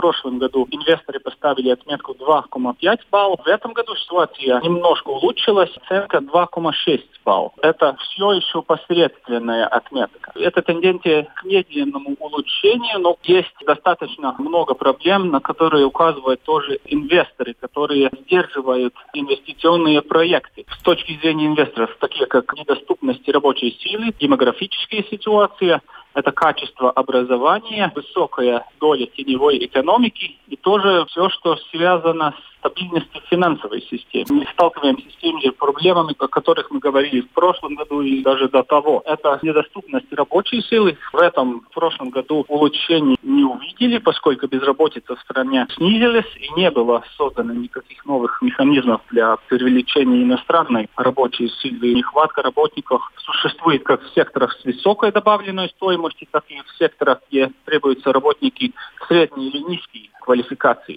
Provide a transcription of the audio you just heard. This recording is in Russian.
прошлом году инвесторы поставили отметку 2,5 баллов. В этом году ситуация немножко улучшилась. Оценка 2,6 баллов. Это все еще посредственная отметка. Это тенденция к медленному улучшению, но есть достаточно много проблем, на которые указывают тоже инвесторы, которые сдерживают инвестиционные проекты. С точки зрения инвесторов, такие как недоступность рабочей силы, демографическая ситуация, это качество образования, высокая доля теневой экономики и тоже все, что связано с стабильностью финансовой системы. Мы сталкиваемся с теми же проблемами, о которых мы говорили в прошлом году и даже до того. Это недоступность рабочей силы. В прошлом году улучшений не увидели, поскольку безработица в стране снизилась и не было создано никаких новых механизмов для привлечения иностранной рабочей силы. Нехватка работников существует как в секторах с высокой добавленной стоимостью, так и в секторах, где требуются работники средней или низкой квалификации.